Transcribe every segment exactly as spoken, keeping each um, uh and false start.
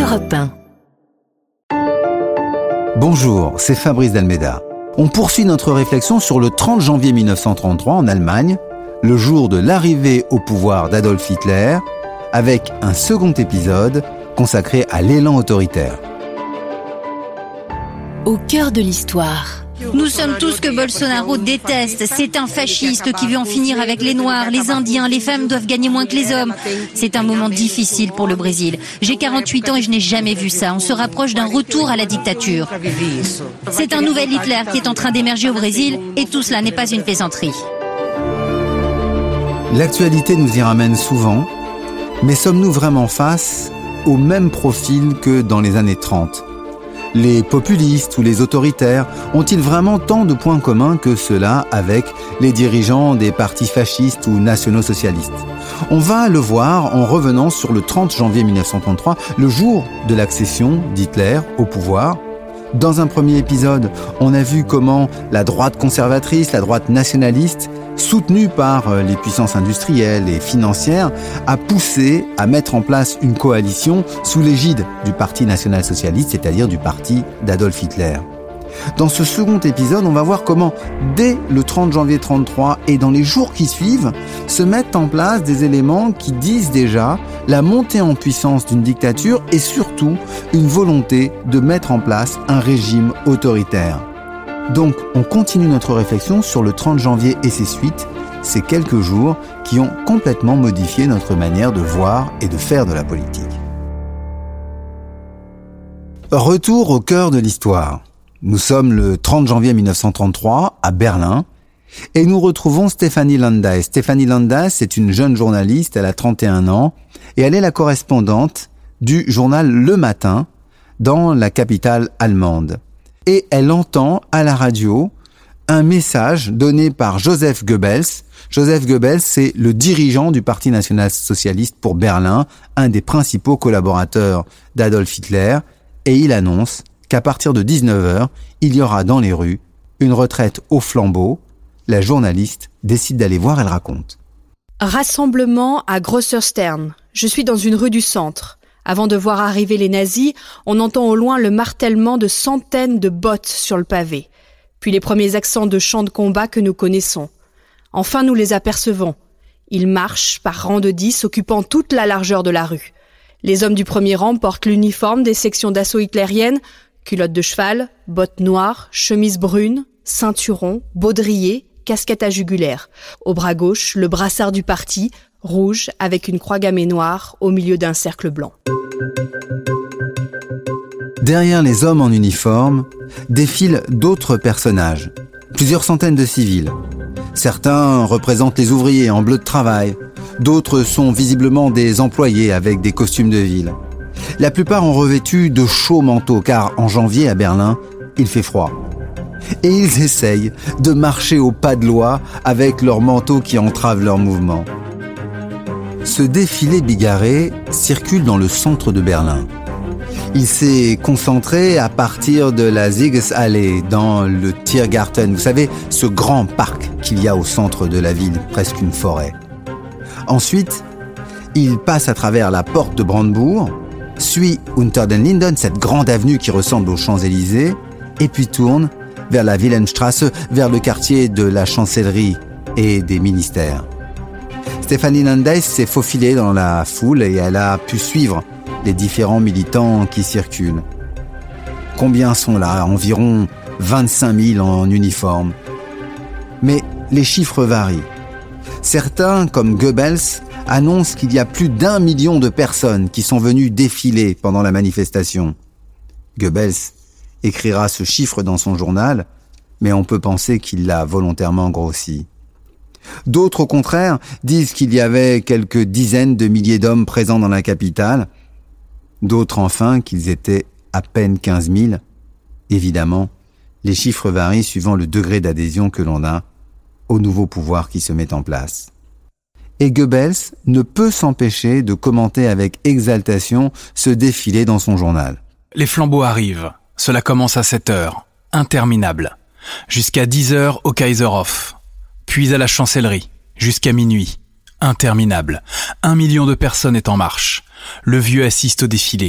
Europe un. Bonjour, c'est Fabrice Dalméda. On poursuit notre réflexion sur le trente janvier mille neuf cent trente-trois en Allemagne, le jour de l'arrivée au pouvoir d'Adolf Hitler, avec un second épisode consacré à l'élan autoritaire. Au cœur de l'histoire. Nous sommes tous ce que Bolsonaro déteste. C'est un fasciste qui veut en finir avec les Noirs, les Indiens, les femmes doivent gagner moins que les hommes. C'est un moment difficile pour le Brésil. J'ai quarante-huit ans et je n'ai jamais vu ça. On se rapproche d'un retour à la dictature. C'est un nouvel Hitler qui est en train d'émerger au Brésil et tout cela n'est pas une plaisanterie. L'actualité nous y ramène souvent, mais sommes-nous vraiment face au même profil que dans les années trente ? Les populistes ou les autoritaires ont-ils vraiment tant de points communs que cela avec les dirigeants des partis fascistes ou nationaux-socialistes ? On va le voir en revenant sur le trente janvier mille neuf cent trente-trois, le jour de l'accession d'Hitler au pouvoir. Dans un premier épisode, on a vu comment la droite conservatrice, la droite nationaliste, soutenue par les puissances industrielles et financières, a poussé à mettre en place une coalition sous l'égide du Parti national-socialiste, c'est-à-dire du parti d'Adolf Hitler. Dans ce second épisode, on va voir comment, dès le trente janvier trente-trois et dans les jours qui suivent, se mettent en place des éléments qui disent déjà la montée en puissance d'une dictature et surtout une volonté de mettre en place un régime autoritaire. Donc, on continue notre réflexion sur le trente janvier et ses suites, ces quelques jours qui ont complètement modifié notre manière de voir et de faire de la politique. Retour au cœur de l'histoire. Nous sommes le trente janvier mille neuf cent trente-trois à Berlin et nous retrouvons Stefanie Landais. Stefanie Landais est une jeune journaliste, elle a trente et un ans et elle est la correspondante du journal Le Matin dans la capitale allemande. Et elle entend à la radio un message donné par Joseph Goebbels. Joseph Goebbels, c'est le dirigeant du Parti national-socialiste pour Berlin, un des principaux collaborateurs d'Adolf Hitler, et il annonce qu'à partir de dix-neuf heures, il y aura dans les rues une retraite au flambeau. La journaliste décide d'aller voir, elle raconte. Rassemblement à Grosser Stern. Je suis dans une rue du centre. Avant de voir arriver les nazis, on entend au loin le martèlement de centaines de bottes sur le pavé. Puis les premiers accents de chants de combat que nous connaissons. Enfin, nous les apercevons. Ils marchent par rangs de dix, occupant toute la largeur de la rue. Les hommes du premier rang portent l'uniforme des sections d'assaut hitlériennes, culottes de cheval, bottes noires, chemises brunes, ceinturon, baudrier, casquette à jugulaire. Au bras gauche, le brassard du parti, rouge avec une croix gammée noire au milieu d'un cercle blanc. Derrière les hommes en uniforme, défilent d'autres personnages, plusieurs centaines de civils. Certains représentent les ouvriers en bleu de travail, d'autres sont visiblement des employés avec des costumes de ville. La plupart ont revêtu de chauds manteaux car en janvier à Berlin, il fait froid. Et ils essayent de marcher au pas de loi avec leurs manteaux qui entravent leurs mouvements. Ce défilé bigarré circule dans le centre de Berlin. Il s'est concentré à partir de la Siegesallee dans le Tiergarten, vous savez, ce grand parc qu'il y a au centre de la ville, presque une forêt. Ensuite, il passe à travers la porte de Brandebourg, suit Unter den Linden, cette grande avenue qui ressemble aux Champs-Élysées, et puis tourne vers la Wilhelmstrasse, vers le quartier de la Chancellerie et des ministères. Stefanie Landais s'est faufilée dans la foule et elle a pu suivre les différents militants qui circulent. Combien sont là ? Environ vingt-cinq mille en uniforme. Mais les chiffres varient. Certains, comme Goebbels, annoncent qu'il y a plus d'un million de personnes qui sont venues défiler pendant la manifestation. Goebbels écrira ce chiffre dans son journal, mais on peut penser qu'il l'a volontairement grossi. D'autres, au contraire, disent qu'il y avait quelques dizaines de milliers d'hommes présents dans la capitale. D'autres, enfin, qu'ils étaient à peine quinze mille. Évidemment, les chiffres varient suivant le degré d'adhésion que l'on a au nouveau pouvoir qui se met en place. Et Goebbels ne peut s'empêcher de commenter avec exaltation ce défilé dans son journal. Les flambeaux arrivent. Cela commence à sept heures. Interminable. Jusqu'à dix heures au Kaiserhof. Puis à la Chancellerie. Jusqu'à minuit. Interminable. Un million de personnes est en marche. Le vieux assiste au défilé.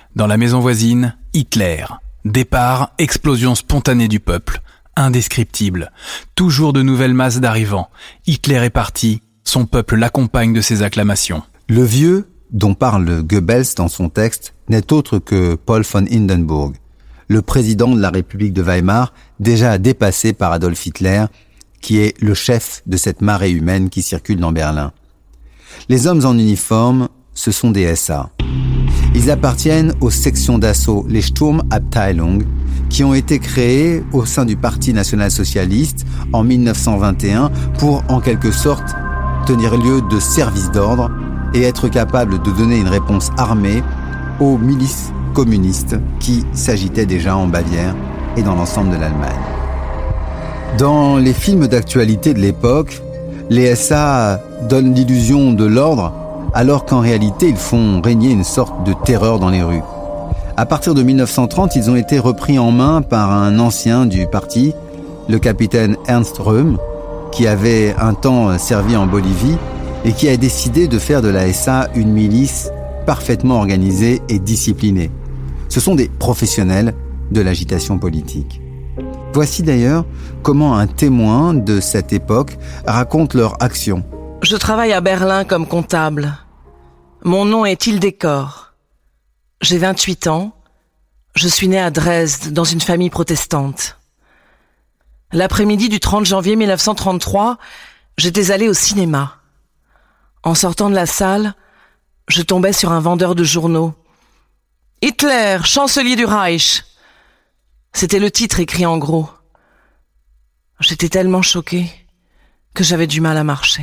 Dans la maison voisine, Hitler. Départ, explosion spontanée du peuple. Indescriptible. Toujours de nouvelles masses d'arrivants. Hitler est parti, son peuple l'accompagne de ses acclamations. Le vieux, dont parle Goebbels dans son texte, n'est autre que Paul von Hindenburg, le président de la République de Weimar, déjà dépassé par Adolf Hitler, qui est le chef de cette marée humaine qui circule dans Berlin. Les hommes en uniforme, ce sont des S A. Ils appartiennent aux sections d'assaut, les Sturmabteilung, qui ont été créées au sein du Parti national-socialiste en mille neuf cent vingt et un pour, en quelque sorte, tenir lieu de service d'ordre et être capable de donner une réponse armée aux milices communistes qui s'agitaient déjà en Bavière et dans l'ensemble de l'Allemagne. Dans les films d'actualité de l'époque, les S A donnent l'illusion de l'ordre, alors qu'en réalité, ils font régner une sorte de terreur dans les rues. À partir de mille neuf cent trente, ils ont été repris en main par un ancien du parti, le capitaine Ernst Röhm, qui avait un temps servi en Bolivie et qui a décidé de faire de la S A une milice parfaitement organisée et disciplinée. Ce sont des professionnels de l'agitation politique. Voici d'ailleurs comment un témoin de cette époque raconte leur action. Je travaille à Berlin comme comptable. Mon nom est Hildekor. J'ai vingt-huit ans. Je suis né à Dresde, dans une famille protestante. L'après-midi du trente janvier mille neuf cent trente-trois, j'étais allé au cinéma. En sortant de la salle, je tombais sur un vendeur de journaux. « Hitler, chancelier du Reich !» C'était le titre écrit en gros. J'étais tellement choquée que j'avais du mal à marcher.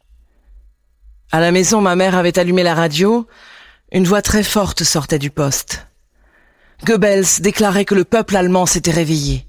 À la maison, ma mère avait allumé la radio. Une voix très forte sortait du poste. Goebbels déclarait que le peuple allemand s'était réveillé.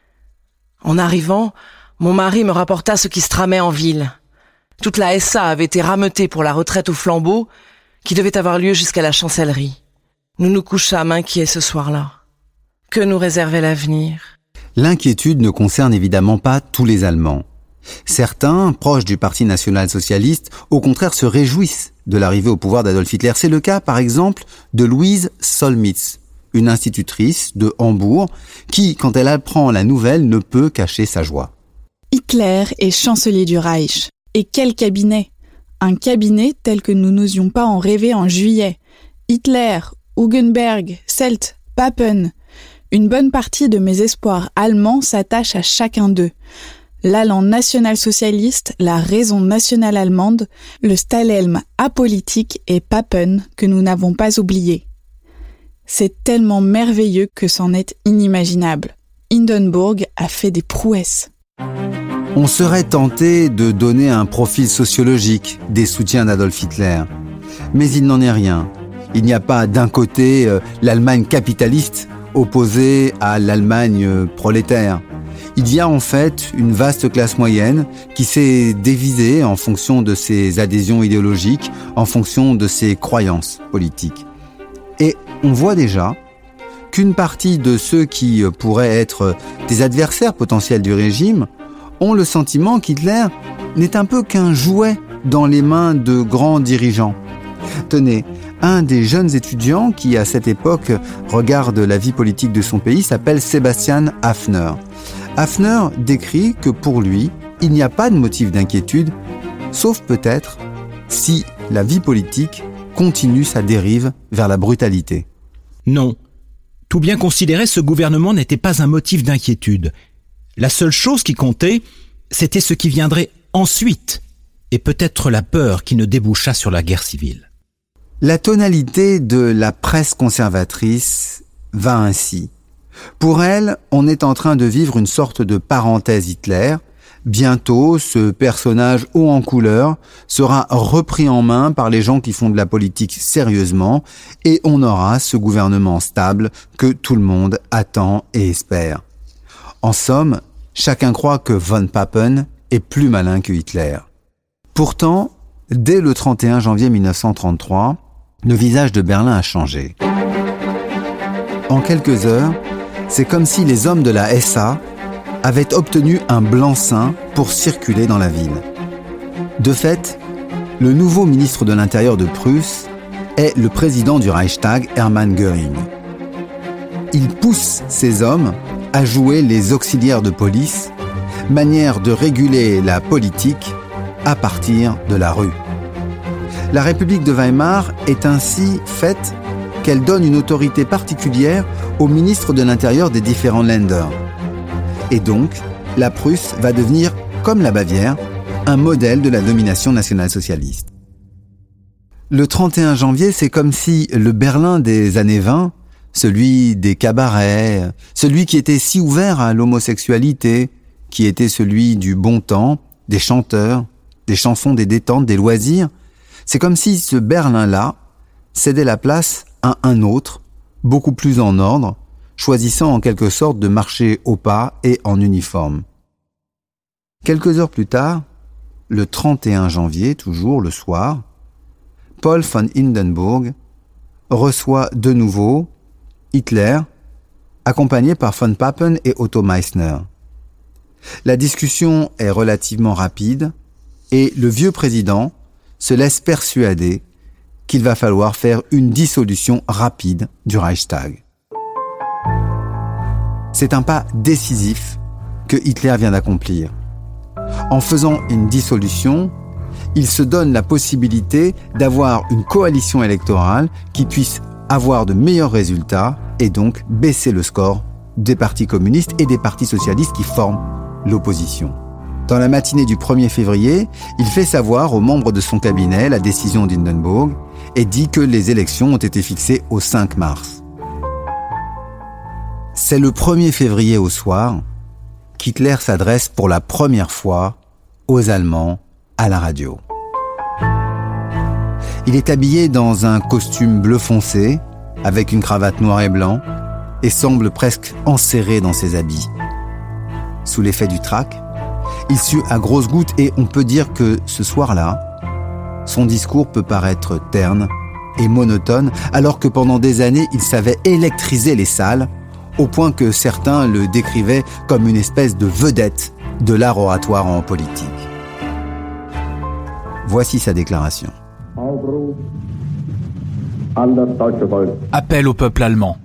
En arrivant, mon mari me rapporta ce qui se tramait en ville. Toute la S A avait été rameutée pour la retraite au flambeau qui devait avoir lieu jusqu'à la chancellerie. Nous nous couchâmes inquiets ce soir-là. Que nous réservait l'avenir ? L'inquiétude ne concerne évidemment pas tous les Allemands. Certains, proches du Parti national-socialiste, au contraire se réjouissent de l'arrivée au pouvoir d'Adolf Hitler. C'est le cas, par exemple, de Louise Solmitz, une institutrice de Hambourg, qui, quand elle apprend la nouvelle, ne peut cacher sa joie. Hitler est chancelier du Reich. Et quel cabinet ? Un cabinet tel que nous n'osions pas en rêver en juillet. Hitler, Hugenberg, Selt, Papen. Une bonne partie de mes espoirs allemands s'attachent à chacun d'eux. L'allant national-socialiste, la raison nationale allemande, le Stahlhelm apolitique et Papen que nous n'avons pas oublié. C'est tellement merveilleux que c'en est inimaginable. Hindenburg a fait des prouesses. On serait tenté de donner un profil sociologique des soutiens d'Adolf Hitler. Mais il n'en est rien. Il n'y a pas d'un côté euh, l'Allemagne capitaliste opposée à l'Allemagne euh, prolétaire. Il y a en fait une vaste classe moyenne qui s'est divisée en fonction de ses adhésions idéologiques, en fonction de ses croyances politiques. Et on voit déjà qu'une partie de ceux qui pourraient être des adversaires potentiels du régime ont le sentiment qu'Hitler n'est un peu qu'un jouet dans les mains de grands dirigeants. Tenez, un des jeunes étudiants qui, à cette époque, regarde la vie politique de son pays s'appelle Sebastian Haffner. Haffner décrit que pour lui, il n'y a pas de motif d'inquiétude, sauf peut-être si la vie politique continue sa dérive vers la brutalité. Non. Tout bien considéré, ce gouvernement n'était pas un motif d'inquiétude. La seule chose qui comptait, c'était ce qui viendrait ensuite, et peut-être la peur qui ne déboucha sur la guerre civile. La tonalité de la presse conservatrice va ainsi. Pour elle, on est en train de vivre une sorte de parenthèse Hitler. Bientôt, ce personnage haut en couleur sera repris en main par les gens qui font de la politique sérieusement et on aura ce gouvernement stable que tout le monde attend et espère. En somme, chacun croit que von Papen est plus malin que Hitler. Pourtant, dès le trente et un janvier mille neuf cent trente-trois, le visage de Berlin a changé. En quelques heures, c'est comme si les hommes de la S A avaient obtenu un blanc-seing pour circuler dans la ville. De fait, le nouveau ministre de l'Intérieur de Prusse est le président du Reichstag, Hermann Göring. Il pousse ses hommes à jouer les auxiliaires de police, manière de réguler la politique à partir de la rue. La République de Weimar est ainsi faite qu'elle donne une autorité particulière au ministre de l'Intérieur des différents Länder. Et donc, la Prusse va devenir, comme la Bavière, un modèle de la domination nationale-socialiste. Le trente et un janvier, c'est comme si le Berlin des années vingt, celui des cabarets, celui qui était si ouvert à l'homosexualité, qui était celui du bon temps, des chanteurs, des chansons, des détentes, des loisirs, c'est comme si ce Berlin-là cédait la place à un autre, beaucoup plus en ordre, choisissant en quelque sorte de marcher au pas et en uniforme. Quelques heures plus tard, le trente et un janvier, toujours le soir, Paul von Hindenburg reçoit de nouveau Hitler, accompagné par von Papen et Otto Meissner. La discussion est relativement rapide et le vieux président se laisse persuader qu'il va falloir faire une dissolution rapide du Reichstag. C'est un pas décisif que Hitler vient d'accomplir. En faisant une dissolution, il se donne la possibilité d'avoir une coalition électorale qui puisse avoir de meilleurs résultats et donc baisser le score des partis communistes et des partis socialistes qui forment l'opposition. Dans la matinée du premier février, il fait savoir aux membres de son cabinet la décision d'Hindenburg et dit que les élections ont été fixées au cinq mars. C'est le premier février au soir qu'Hitler s'adresse pour la première fois aux Allemands à la radio. Il est habillé dans un costume bleu foncé, avec une cravate noire et blanc, et semble presque enserré dans ses habits. Sous l'effet du trac, il sue à grosses gouttes et on peut dire que ce soir-là, son discours peut paraître terne et monotone, alors que pendant des années, il savait électriser les salles, au point que certains le décrivaient comme une espèce de vedette de l'art oratoire en politique. Voici sa déclaration. Appel au peuple allemand.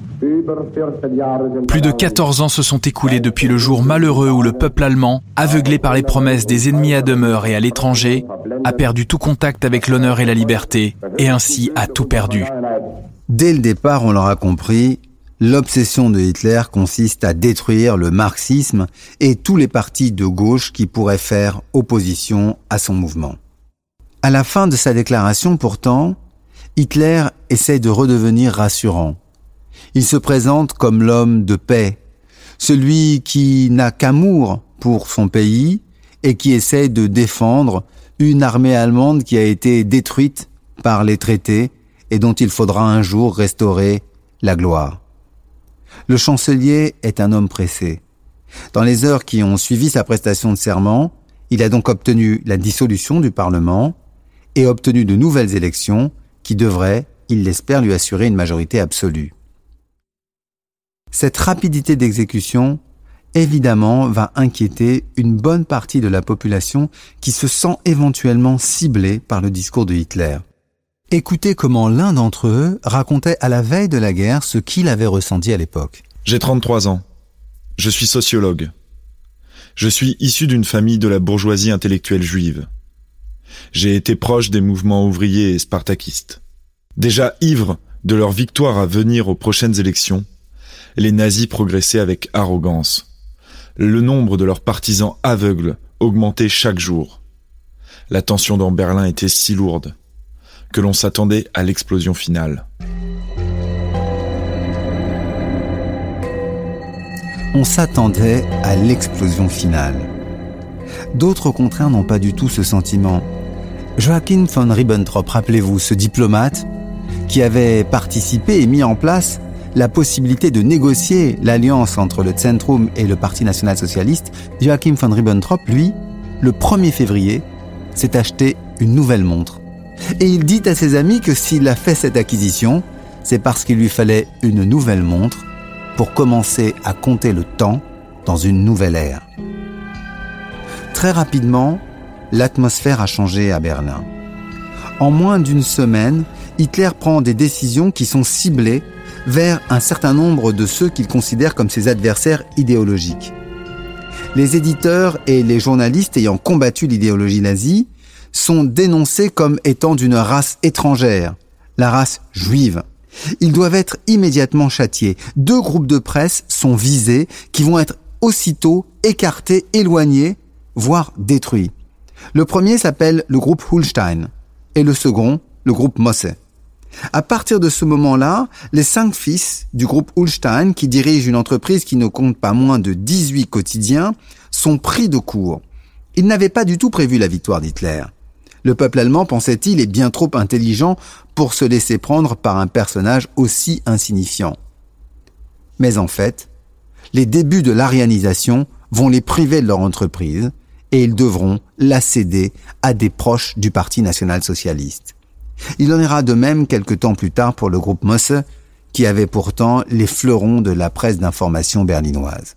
Plus de quatorze ans se sont écoulés depuis le jour malheureux où le peuple allemand, aveuglé par les promesses des ennemis à demeure et à l'étranger, a perdu tout contact avec l'honneur et la liberté, et ainsi a tout perdu. Dès le départ, on l'aura compris, l'obsession de Hitler consiste à détruire le marxisme et tous les partis de gauche qui pourraient faire opposition à son mouvement. À la fin de sa déclaration, pourtant, Hitler essaie de redevenir rassurant. Il se présente comme l'homme de paix, celui qui n'a qu'amour pour son pays et qui essaie de défendre une armée allemande qui a été détruite par les traités et dont il faudra un jour restaurer la gloire. Le chancelier est un homme pressé. Dans les heures qui ont suivi sa prestation de serment, il a donc obtenu la dissolution du Parlement et obtenu de nouvelles élections qui devraient, il l'espère, lui assurer une majorité absolue. Cette rapidité d'exécution, évidemment, va inquiéter une bonne partie de la population qui se sent éventuellement ciblée par le discours de Hitler. Écoutez comment l'un d'entre eux racontait à la veille de la guerre ce qu'il avait ressenti à l'époque. J'ai trente-trois ans. Je suis sociologue. Je suis issu d'une famille de la bourgeoisie intellectuelle juive. J'ai été proche des mouvements ouvriers et spartakistes. Déjà ivres de leur victoire à venir aux prochaines élections, les nazis progressaient avec arrogance. Le nombre de leurs partisans aveugles augmentait chaque jour. La tension dans Berlin était si lourde que l'on s'attendait à l'explosion finale. On s'attendait à l'explosion finale. D'autres, au contraire, n'ont pas du tout ce sentiment. Joachim von Ribbentrop, rappelez-vous, ce diplomate qui avait participé et mis en place la possibilité de négocier l'alliance entre le Zentrum et le Parti national-socialiste, Joachim von Ribbentrop, lui, le premier février, s'est acheté une nouvelle montre. Et il dit à ses amis que s'il a fait cette acquisition, c'est parce qu'il lui fallait une nouvelle montre pour commencer à compter le temps dans une nouvelle ère. Très rapidement, l'atmosphère a changé à Berlin. En moins d'une semaine, Hitler prend des décisions qui sont ciblées vers un certain nombre de ceux qu'il considère comme ses adversaires idéologiques. Les éditeurs et les journalistes ayant combattu l'idéologie nazie sont dénoncés comme étant d'une race étrangère, la race juive. Ils doivent être immédiatement châtiés. Deux groupes de presse sont visés qui vont être aussitôt écartés, éloignés, voire détruits. Le premier s'appelle le groupe Ullstein et le second, le groupe Mosse. À partir de ce moment-là, les cinq fils du groupe Ullstein, qui dirigent une entreprise qui ne compte pas moins de dix-huit quotidiens, sont pris de court. Ils n'avaient pas du tout prévu la victoire d'Hitler. Le peuple allemand, pensait-il, est bien trop intelligent pour se laisser prendre par un personnage aussi insignifiant. Mais en fait, les débuts de l'arianisation vont les priver de leur entreprise et ils devront la céder à des proches du Parti national-socialiste. Il en ira de même quelque temps plus tard pour le groupe Mosse, qui avait pourtant les fleurons de la presse d'information berlinoise.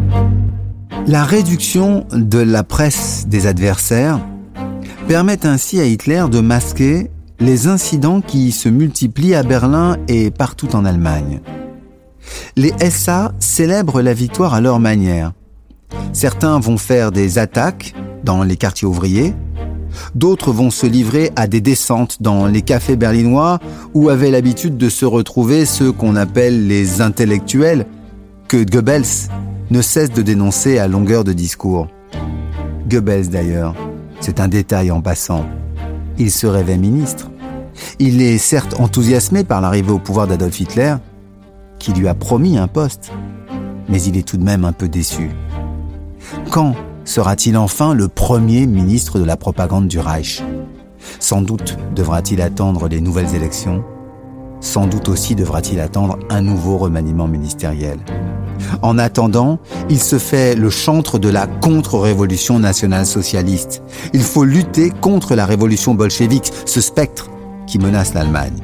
La réduction de la presse des adversaires permet ainsi à Hitler de masquer les incidents qui se multiplient à Berlin et partout en Allemagne. Les S A célèbrent la victoire à leur manière. Certains vont faire des attaques dans les quartiers ouvriers, d'autres vont se livrer à des descentes dans les cafés berlinois où avaient l'habitude de se retrouver ceux qu'on appelle les intellectuels, que Goebbels ne cesse de dénoncer à longueur de discours. Goebbels d'ailleurs, c'est un détail en passant. Il se rêvait ministre. Il est certes enthousiasmé par l'arrivée au pouvoir d'Adolf Hitler, qui lui a promis un poste, mais il est tout de même un peu déçu. Quand sera-t-il enfin le premier ministre de la propagande du Reich ? Sans doute devra-t-il attendre les nouvelles élections. Sans doute aussi devra-t-il attendre un nouveau remaniement ministériel. En attendant, il se fait le chantre de la contre-révolution nationale-socialiste. Il faut lutter contre la révolution bolchevique, ce spectre qui menace l'Allemagne.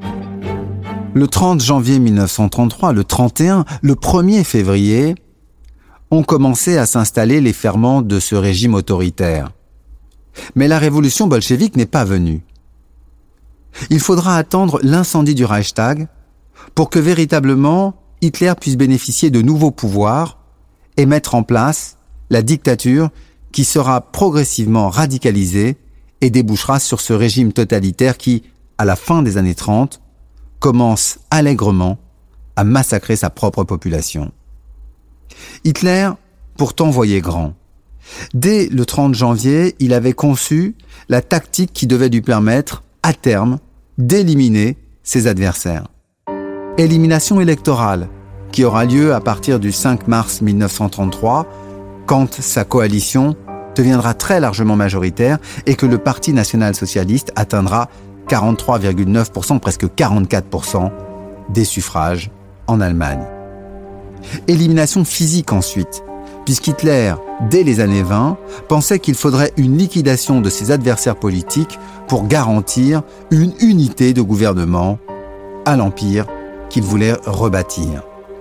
Le trente janvier mille neuf cent trente-trois, le trente et un, le premier février, ont commencé à s'installer les ferments de ce régime autoritaire. Mais la révolution bolchevique n'est pas venue. Il faudra attendre l'incendie du Reichstag pour que véritablement Hitler puisse bénéficier de nouveaux pouvoirs et mettre en place la dictature qui sera progressivement radicalisée et débouchera sur ce régime totalitaire qui, à la fin des années trente, commence allègrement à massacrer sa propre population. Hitler, pourtant, voyait grand. Dès le trente janvier, il avait conçu la tactique qui devait lui permettre, à terme, d'éliminer ses adversaires. Élimination électorale, qui aura lieu à partir du cinq mars mille neuf cent trente-trois, quand sa coalition deviendra très largement majoritaire et que le Parti national-socialiste atteindra quarante-trois virgule neuf pour cent, presque quarante-quatre pour cent des suffrages en Allemagne. Élimination physique ensuite, puisqu'Hitler, dès les années vingt, pensait qu'il faudrait une liquidation de ses adversaires politiques pour garantir une unité de gouvernement à l'Empire qu'il voulait rebâtir.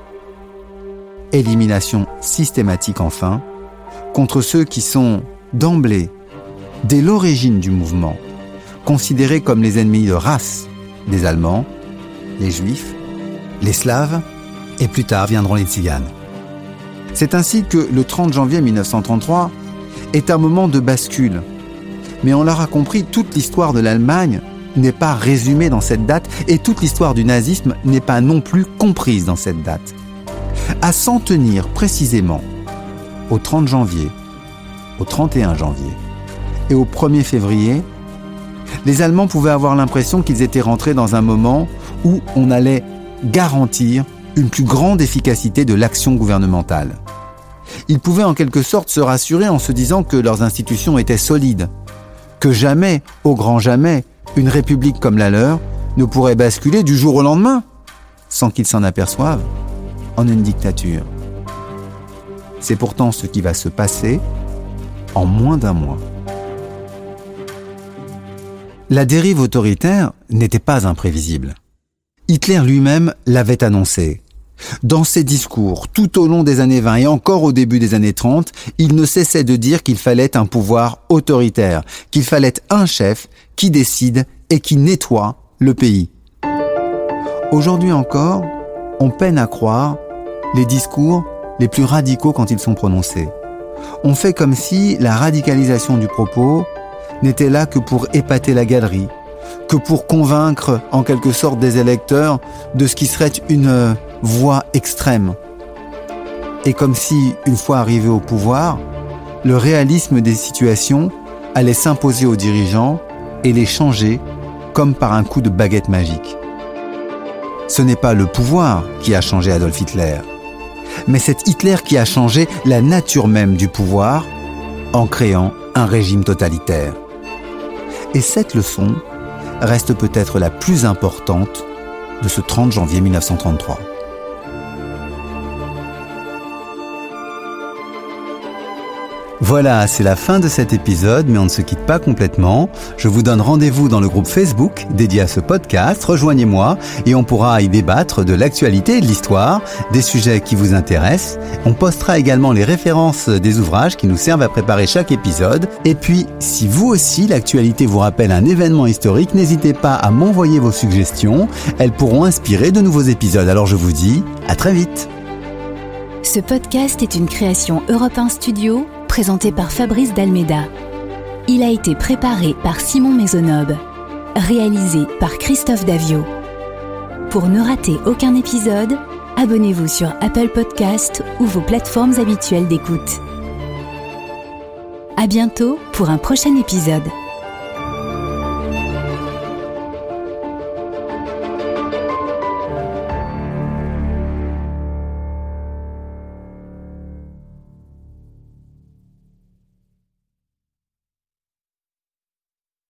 Élimination systématique enfin, contre ceux qui sont, d'emblée, dès l'origine du mouvement, considérés comme les ennemis de race des Allemands, les Juifs, les Slaves, et plus tard viendront les Tziganes. C'est ainsi que le trente janvier mille neuf cent trente-trois est un moment de bascule. Mais on l'aura compris, toute l'histoire de l'Allemagne n'est pas résumée dans cette date et toute l'histoire du nazisme n'est pas non plus comprise dans cette date. À s'en tenir précisément au trente janvier, au trente et un janvier et au premier février, les Allemands pouvaient avoir l'impression qu'ils étaient rentrés dans un moment où on allait garantir une plus grande efficacité de l'action gouvernementale. Ils pouvaient en quelque sorte se rassurer en se disant que leurs institutions étaient solides, que jamais, au grand jamais, une république comme la leur ne pourrait basculer du jour au lendemain, sans qu'ils s'en aperçoivent, en une dictature. C'est pourtant ce qui va se passer en moins d'un mois. La dérive autoritaire n'était pas imprévisible. Hitler lui-même l'avait annoncé. Dans ses discours, tout au long des années vingt et encore au début des années trente, il ne cessait de dire qu'il fallait un pouvoir autoritaire, qu'il fallait un chef qui décide et qui nettoie le pays. Aujourd'hui encore, on peine à croire les discours les plus radicaux quand ils sont prononcés. On fait comme si la radicalisation du propos n'était là que pour épater la galerie, que pour convaincre en quelque sorte des électeurs de ce qui serait une voie extrême. Et comme si, une fois arrivé au pouvoir, le réalisme des situations allait s'imposer aux dirigeants et les changer comme par un coup de baguette magique. Ce n'est pas le pouvoir qui a changé Adolf Hitler, mais c'est Hitler qui a changé la nature même du pouvoir en créant un régime totalitaire. Et cette leçon reste peut-être la plus importante de ce trente janvier mille neuf cent trente-trois. Voilà, c'est la fin de cet épisode, mais on ne se quitte pas complètement. Je vous donne rendez-vous dans le groupe Facebook dédié à ce podcast. Rejoignez-moi et on pourra y débattre de l'actualité et de l'histoire, des sujets qui vous intéressent. On postera également les références des ouvrages qui nous servent à préparer chaque épisode. Et puis, si vous aussi, l'actualité vous rappelle un événement historique, n'hésitez pas à m'envoyer vos suggestions. Elles pourront inspirer de nouveaux épisodes. Alors je vous dis à très vite. Ce podcast est une création Europe un Studio, présenté par Fabrice Dalméda. Il a été préparé par Simon Maisonneuve, réalisé par Christophe Davio. Pour ne rater aucun épisode, abonnez-vous sur Apple Podcasts ou vos plateformes habituelles d'écoute. À bientôt pour un prochain épisode.